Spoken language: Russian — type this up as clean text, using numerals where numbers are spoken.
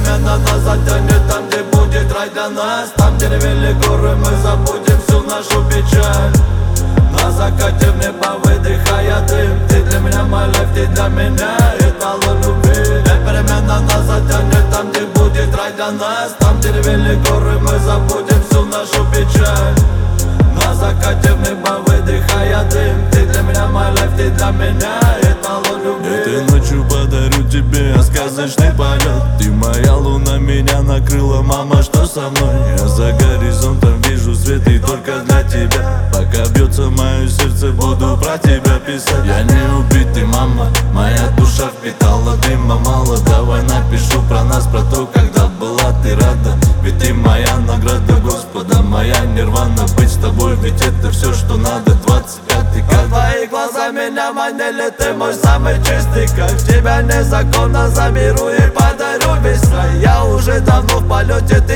Непременно нас затянет там, где будет рай для нас. Там, где ревели горы, мы забудем всю нашу печаль. На закате в небо выдыхая дым. Ты для меня my life, ты для меня эталон любви. Непременно нас затянет там, где будет рай для нас. Там, где ревели горы, мы забудем всю нашу печаль. На закате в небо выдыхая дым. Ты для меня my life, ты для меня эталон любви. Этой ночью подарю тебе сказочный полет. Ты моя луна, меня накрыла, мама, что со мной? Я за горизонтом вижу свет и только для тебя. Пока бьется мое сердце, буду про тебя писать. Я не убитый, мама, моя душа впитала дыма мало. Давай напишу про нас, про то, когда была ты рада. Ведь ты моя награда Господа, моя нирвана. Быть с тобой, ведь это все, что надо. 25-й год. Твои глаза меня манили, ты мой самый чистый. Как тебя незаконно заберу и подарю весь рай. Я уже давно в полете,